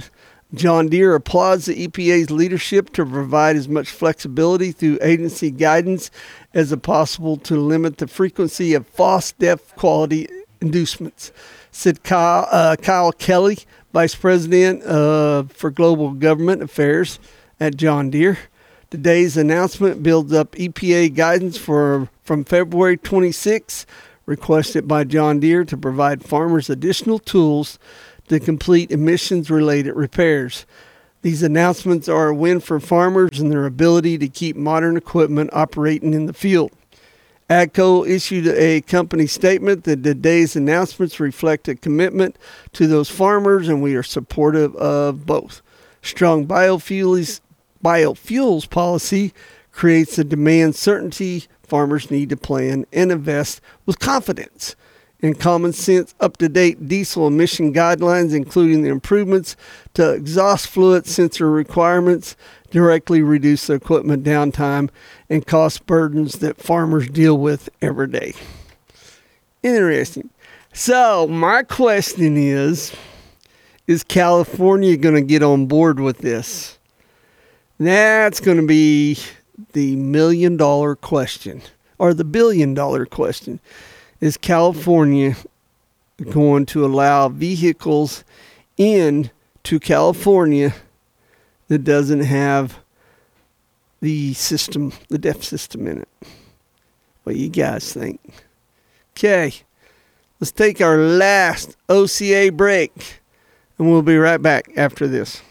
John Deere applauds the E P A's leadership to provide as much flexibility through agency guidance as possible to limit the frequency of false depth quality inducements, said Kyle, uh, Kyle Kelly, Vice President uh, for Global Government Affairs at John Deere. Today's announcement builds up E P A guidance for from February twenty-sixth, requested by John Deere to provide farmers additional tools to complete emissions-related repairs. These announcements are a win for farmers and their ability to keep modern equipment operating in the field. AGCO issued a company statement that today's announcements reflect a commitment to those farmers, and we are supportive of both. Strong biofuels, biofuels policy creates the demand certainty farmers need to plan and invest with confidence. In common sense, up-to-date diesel emission guidelines, including the improvements to exhaust fluid sensor requirements, directly reduce the equipment downtime and cost burdens that farmers deal with every day. Interesting. So my question is, is California going to get on board with this? That's going to be the million dollar question, or the billion dollar question. Is California going to allow vehicles in to California that doesn't have the system, the D E F system in it? What do you guys think? Okay, let's take our last O C A break, and we'll be right back after this.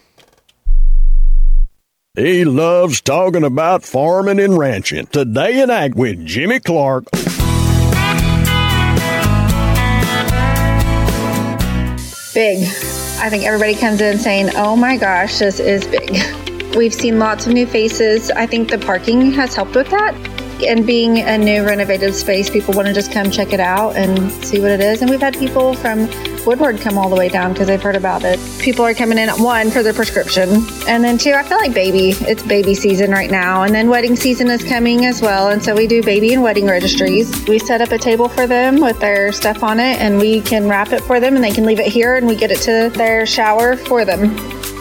He loves talking about farming and ranching. Today in Ag with Jimmy Clark. Big. I think everybody comes in saying, oh my gosh, this is big. We've seen lots of new faces. I think the parking has helped with that. And being a new renovated space, people want to just come check it out and see what it is. And we've had people from Woodward come all the way down because they've heard about it. People are coming in, one, for their prescription. And then two, I feel like baby. It's baby season right now. And then wedding season is coming as well. And so we do baby and wedding registries. We set up a table for them with their stuff on it, and we can wrap it for them, and they can leave it here, and we get it to their shower for them.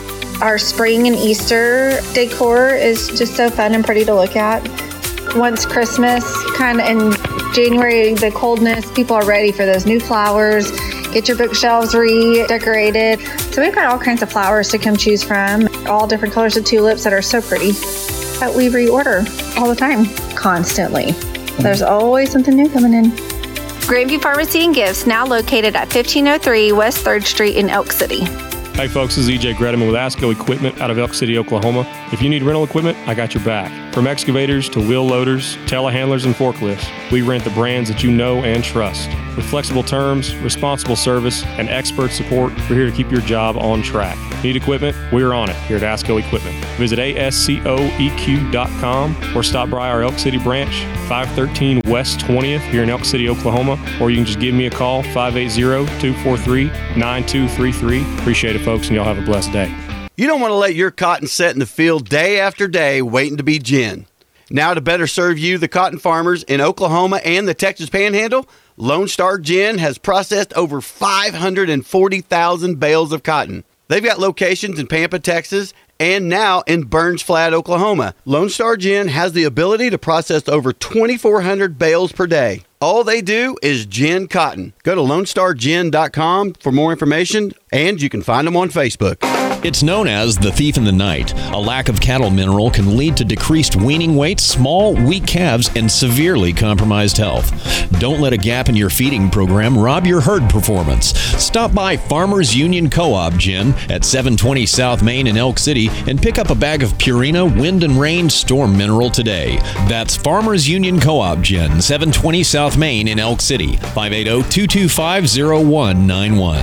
Our spring and Easter decor is just so fun and pretty to look at. Once Christmas, kind of in January, the coldness, people are ready for those new flowers. Get your bookshelves redecorated. So we've got all kinds of flowers to come choose from, all different colors of tulips that are so pretty. But we reorder all the time, constantly. There's always something new coming in. Grandview Pharmacy and Gifts, now located at fifteen oh three West third Street in Elk City. Hey folks, this is E J Gredeman with ASCO Equipment out of Elk City, Oklahoma. If you need rental equipment, I got your back. From excavators to wheel loaders, telehandlers, and forklifts, we rent the brands that you know and trust. With flexible terms, responsible service, and expert support, we're here to keep your job on track. Need equipment? We're on it here at ASCO Equipment. Visit A S C O E Q dot com or stop by our Elk City branch, five thirteen West twentieth here in Elk City, Oklahoma, or you can just give me a call, five eight zero, two four three, nine two three three. Appreciate it, folks, and y'all have a blessed day. You don't want to let your cotton set in the field day after day waiting to be gin. Now, to better serve you, the cotton farmers in Oklahoma and the Texas Panhandle, Lone Star Gin has processed over five hundred forty thousand bales of cotton. They've got locations in Pampa, Texas, and now in Burns Flat, Oklahoma. Lone Star Gin has the ability to process over twenty-four hundred bales per day. All they do is gin cotton. Go to lone star gin dot com for more information, and you can find them on Facebook. It's known as the thief in the night. A lack of cattle mineral can lead to decreased weaning weight, small, weak calves, and severely compromised health. Don't let a gap in your feeding program rob your herd performance. Stop by Farmers Union Co-op Gin at seven twenty South Main in Elk City and pick up a bag of Purina Wind and Rain Storm Mineral today. That's Farmers Union Co-op Gin, seven twenty South Main in Elk City, five eight zero, two two five, zero one nine one.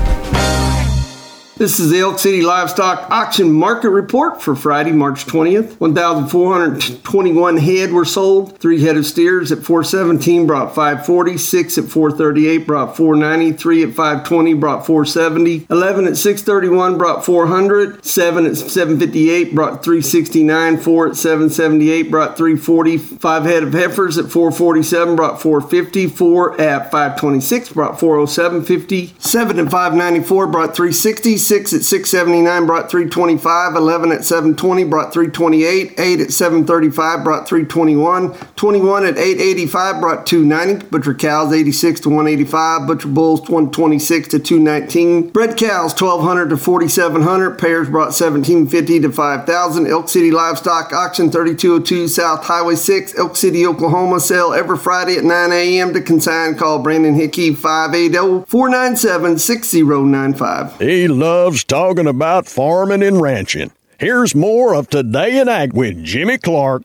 This is the Elk City Livestock Auction Market Report for Friday, March twentieth. one thousand four hundred twenty-one head were sold. Three head of steers at four seventeen brought five forty. Six at four thirty-eight brought four ninety. Three at five twenty brought four seventy. Eleven at six thirty-one brought four hundred. Seven at seven fifty-eight brought three sixty-nine. Four at seven seventy-eight brought three forty. Five head of heifers at four forty-seven brought four fifty. Four at five twenty-six brought four oh seven fifty. Seven at five ninety-four brought three sixty. six at six seventy-nine brought three twenty-five, eleven at seven twenty brought three twenty-eight, eight at seven thirty-five brought three twenty-one, twenty-one at eight eighty-five brought two ninety, butcher cows eighty-six to one eighty-five, butcher bulls one twenty-six to two nineteen, bred cows twelve hundred to forty-seven hundred, pairs brought seventeen fifty to five thousand. Elk City Livestock Auction, thirty-two oh two South Highway six, Elk City, Oklahoma. Sale every Friday at nine a.m. To consign, call Brandon Hickey five eight zero, four nine seven, six zero nine five. He loves talking about farming and ranching. Here's more of Today in Ag with Jimmy Clark.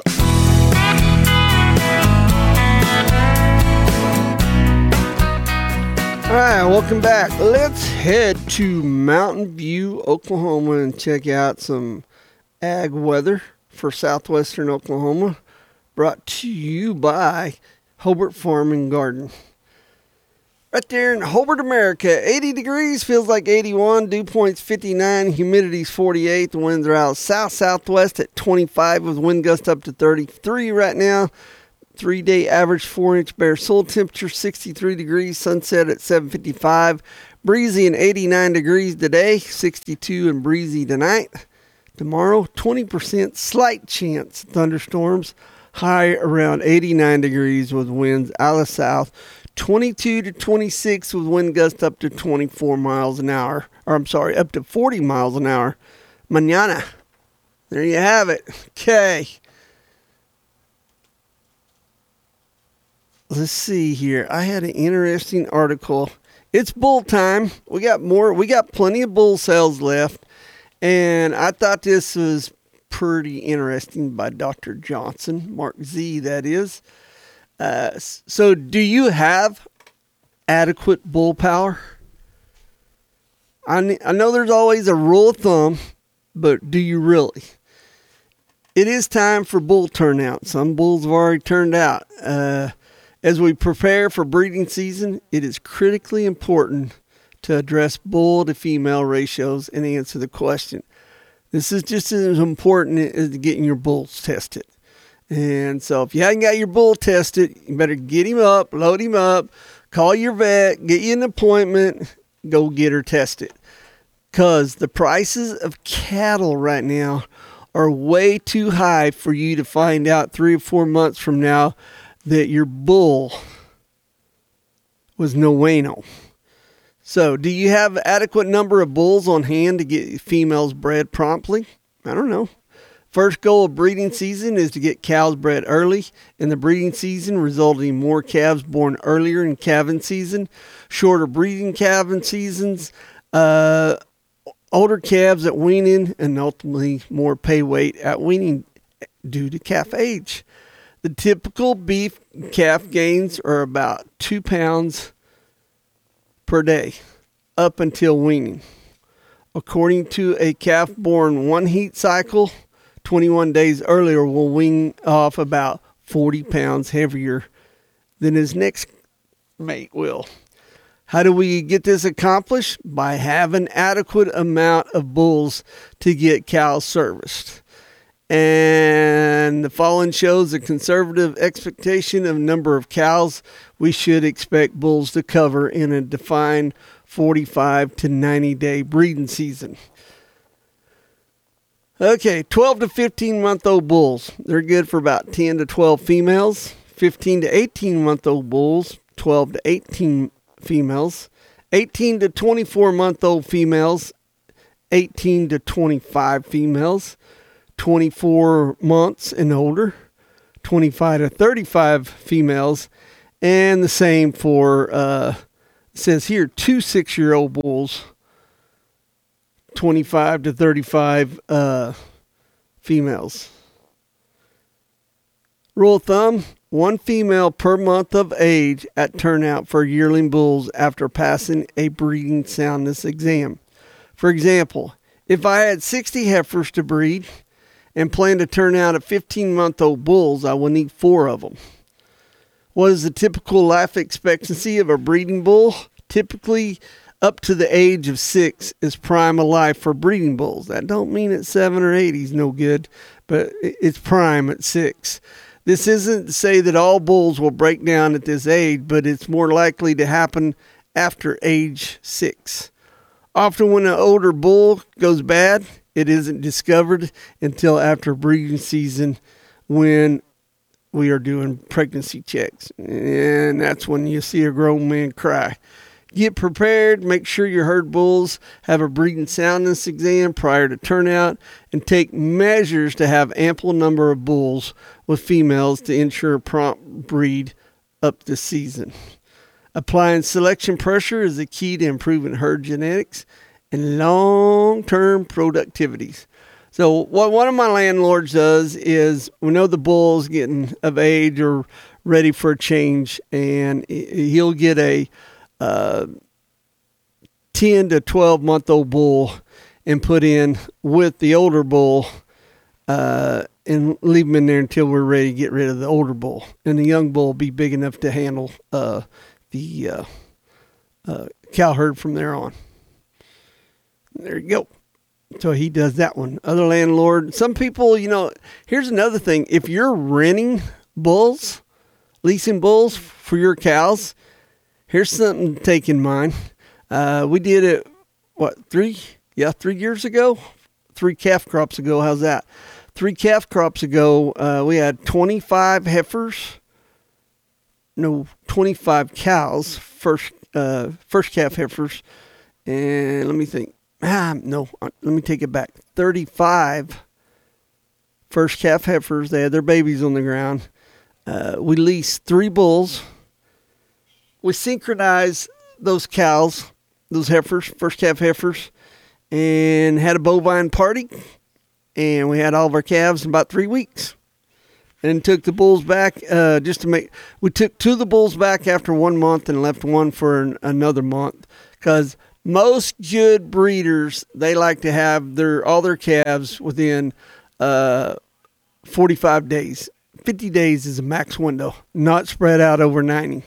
All right, welcome back. Let's head to Mountain View, Oklahoma, and check out some ag weather for southwestern Oklahoma, brought to you by Hobart Farm and Garden. Right there in Hobart, America, eighty degrees, feels like eighty-one, dew point's fifty-nine, humidity's forty-eight, the winds are out south-southwest at twenty-five with wind gusts up to thirty-three right now. Three-day average four-inch bare soil temperature, sixty-three degrees, sunset at seven fifty-five. Breezy and eighty-nine degrees today, sixty-two and breezy tonight. Tomorrow, twenty percent slight chance of thunderstorms, high around eighty-nine degrees with winds out of south, twenty-two to twenty-six with wind gusts up to twenty-four miles an hour. Or I'm sorry, up to forty miles an hour. Mañana. There you have it. Okay. Let's see here. I had an interesting article. It's bull time. We got more. We got plenty of bull sales left. And I thought this was pretty interesting by Doctor Johnson, Mark Z, that is. Uh, so do you have adequate bull power? I, I know there's always a rule of thumb, but do you really? It is time for bull turnout. Some bulls have already turned out. Uh, As we prepare for breeding season, it is critically important to address bull to female ratios and answer the question. This is just as important as getting your bulls tested. And so if you haven't got your bull tested, you better get him up, load him up, call your vet, get you an appointment, go get her tested. Because the prices of cattle right now are way too high for you to find out three or four months from now that your bull was no bueno. So, do you have an adequate number of bulls on hand to get females bred promptly? I don't know. First goal of breeding season is to get cows bred early in the breeding season, resulting in more calves born earlier in calving season, shorter breeding calving seasons, uh, older calves at weaning, and ultimately more pay weight at weaning due to calf age. The typical beef calf gains are about two pounds per day up until weaning. According to a calf born one heat cycle, twenty-one days earlier will wean off about forty pounds heavier than his next mate will. How do we get this accomplished? By having adequate amount of bulls to get cows serviced. And the following shows a conservative expectation of number of cows we should expect bulls to cover in a defined forty-five to ninety day breeding season. Okay, twelve to fifteen month old bulls. They're good for about ten to twelve females. fifteen to eighteen month old bulls, twelve to eighteen females. eighteen to twenty-four month old females, eighteen to twenty-five females. twenty-four months and older, twenty-five to thirty-five females, and the same for, uh, it says here, two six-year-old bulls, twenty-five to thirty-five uh, females. Rule of thumb, one female per month of age at turnout for yearling bulls after passing a breeding soundness exam. For example, if I had sixty heifers to breed, and plan to turn out at fifteen-month-old bulls, I will need four of them. What is the typical life expectancy of a breeding bull? Typically, up to the age of six is prime of life for breeding bulls. That don't mean at seven or eight he's no good, but it's prime at six. This isn't to say that all bulls will break down at this age, but it's more likely to happen after age six. Often when an older bull goes bad, it isn't discovered until after breeding season when we are doing pregnancy checks. And that's when you see a grown man cry. Get prepared. Make sure your herd bulls have a breeding soundness exam prior to turnout, and take measures to have ample number of bulls with females to ensure prompt breed up the season. Applying selection pressure is the key to improving herd genetics and long-term productivities. So what one of my landlords does is, we know the bull's getting of age or ready for a change, and he'll get a uh, ten to twelve month old bull and put in with the older bull uh, and leave them in there until we're ready to get rid of the older bull. And the young bull will be big enough to handle uh, the uh, uh, cow herd from there on. There you go. So he does that one. Other landlord, some people, you know, here's another thing. If you're renting bulls, leasing bulls for your cows, here's something to take in mind. Uh, we did it, what, three? Yeah, three years ago? Three calf crops ago. How's that? Three calf crops ago, uh, we had twenty-five heifers. No, twenty-five cows, first uh, first calf heifers. And let me think. Ah, no, let me take it back. thirty-five first calf heifers. They had their babies on the ground. Uh, we leased three bulls. We synchronized those cows, those heifers, first calf heifers, and had a bovine party. And we had all of our calves in about three weeks. And took the bulls back uh, just to make, we took two of the bulls back after one month and left one for an, another month. Because most good breeders, they like to have their all their calves within uh, forty-five days. fifty days is a max window, not spread out over ninety.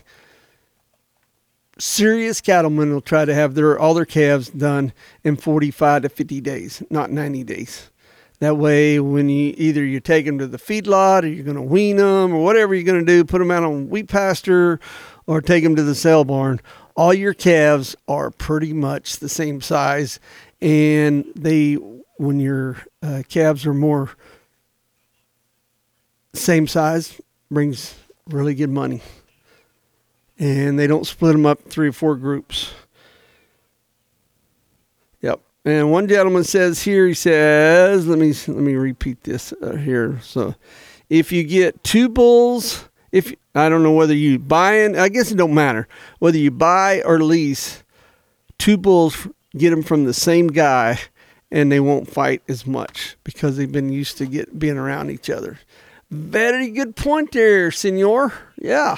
Serious cattlemen will try to have their all their calves done in forty-five to fifty days, not ninety days. That way, when you either you take them to the feedlot or you're going to wean them or whatever you're going to do, put them out on wheat pasture or take them to the sale barn, all your calves are pretty much the same size. And they, when your uh, calves are more same size, brings really good money. And they don't split them up three or four groups. Yep. And one gentleman says here, he says, let me let me repeat this uh, here. So if you get two bulls, if I don't know whether you buy in, I guess it don't matter. Whether you buy or lease two bulls, get them from the same guy, and they won't fight as much because they've been used to get being around each other. Very good point there, senor. Yeah.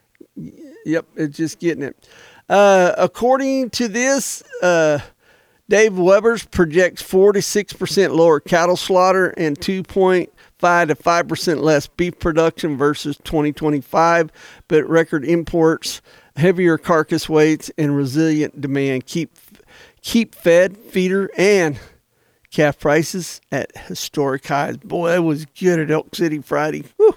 Yep, it's just getting it. Uh, according to this, uh, Dave Weber's projects four to six percent lower cattle slaughter and two point five to five percent less beef production versus twenty twenty-five, but record imports, heavier carcass weights, and resilient demand keep keep fed, feeder, and calf prices at historic highs. Boy, that was good at Elk City Friday. Whew.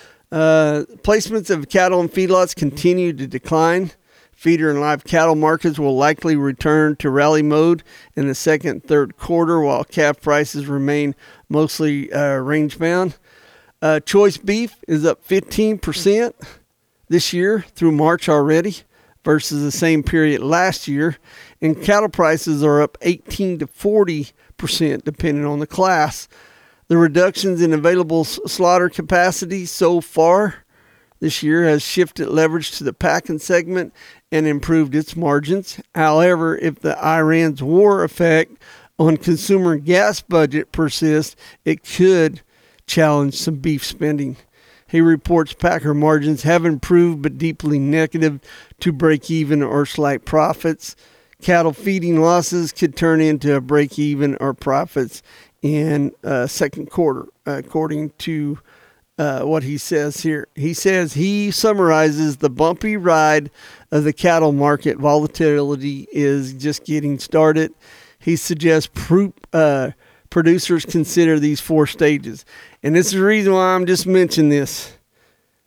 Uh, placements of cattle and feedlots continue to decline. Feeder and live cattle markets will likely return to rally mode in the second and third quarter, while calf prices remain mostly uh, range-bound. Uh, choice beef is up fifteen percent this year through March already versus the same period last year, and cattle prices are up eighteen to forty percent depending on the class. The reductions in available slaughter capacity so far this year has shifted leverage to the packing segment and improved its margins. However, if the Iran's war effect on consumer gas budget persists, it could challenge some beef spending. He reports packer margins have improved but deeply negative to break even or slight profits. Cattle feeding losses could turn into a break even or profits in uh, second quarter, according to Uh, what he says here. He says he summarizes the bumpy ride of the cattle market. Volatility is just getting started. He suggests pro- uh, producers consider these four stages. And this is the reason why I'm just mentioning this.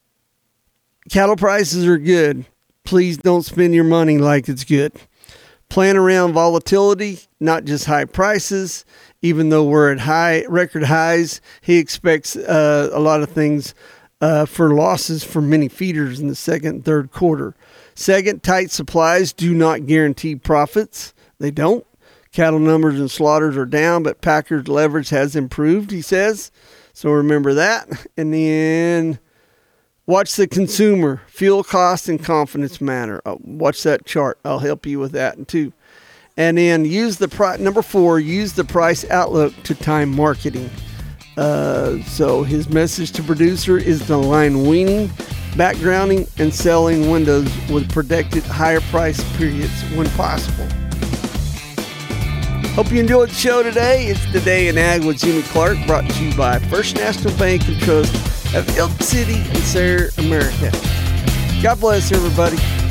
Cattle prices are good. Please don't spend your money like it's good. Plan around volatility, not just high prices. Even though we're at high record highs, he expects uh, a lot of things uh, for losses for many feeders in the second and third quarter. Second, tight supplies do not guarantee profits. They don't. Cattle numbers and slaughters are down, but packers' leverage has improved, he says. So remember that. And then watch the consumer. Fuel cost and confidence matter. Uh, watch that chart. I'll help you with that too. And then use the pri- number four, use the price outlook to time marketing. Uh, so his message to producer is to align weaning, backgrounding, and selling windows with predicted higher price periods when possible. Hope you enjoyed the show today. It's Today in Ag with Jimmy Clark, brought to you by First National Bank and Trust of Elk City and Sayre, America. God bless everybody.